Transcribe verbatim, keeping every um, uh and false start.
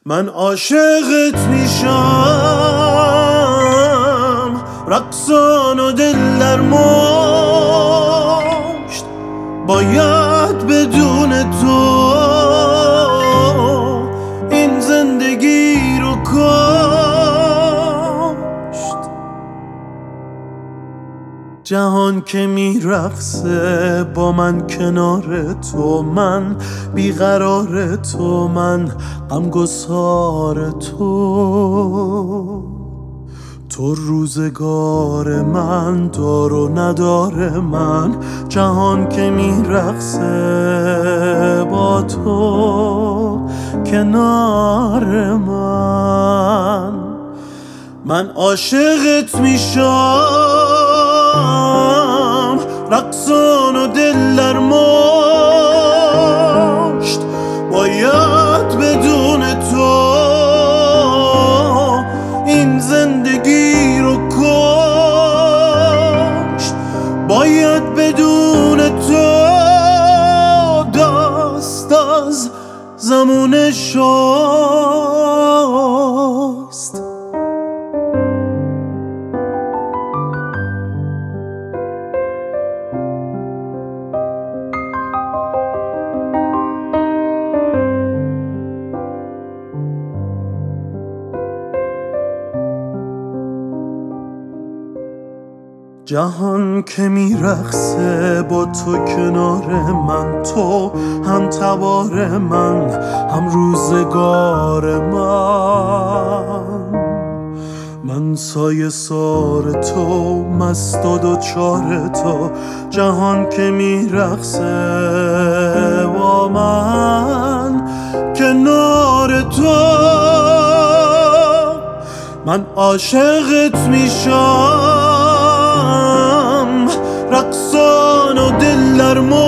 من عاشقت میشم، رقصان و دل در مشت، باید بدون تو این زندگی رو کشت. جهان که میرقصه با من کنار تو، من بیقرار تو، من غمگسار تو. تو روزگار من، دار و ندار من، جهان که میرقصه با تو کنار من. من عاشقت میشم، رقصان و دل در مشت، باید بدون تو این زندگی رو کشت. باید بدون تو دست از زمون شست. جهان که میرقصه با تو کنار من، تو هم تبار من، هم روزگار من. من سایه سار تو، مست و دوچار تو، جهان که میرقصه با من کنار تو. من عاشقت میشم، رقصان و دل در